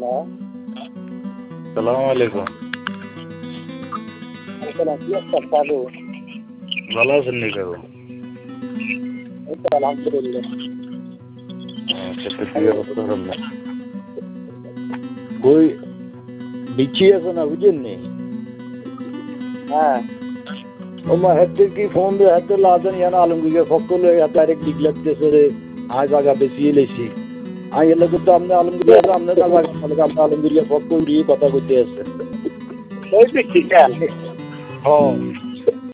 সালাম আলাইকুম। ভালো আছেন নি কাকু? আলহামদুলিল্লাহ। আচ্ছা, তো কি অবস্থা আপনার? কই বিচ্ছি আছে না বুঝেন নি? হ্যাঁ, ওমা হাতে কি ফোন দিয়ে হাতে লাদেন ইয়ানা আলমগীর সকলে ডাইরেক্ট লিখ লাগতেছে রে আজ আগা বেশি এলেছি আই এলে তো আপনি আলমগীর আপনি জায়গা আমরা আলমগীর সকল দিয়ে কথা কইতে আছে। ওই তো ঠিক আছে। হ্যাঁ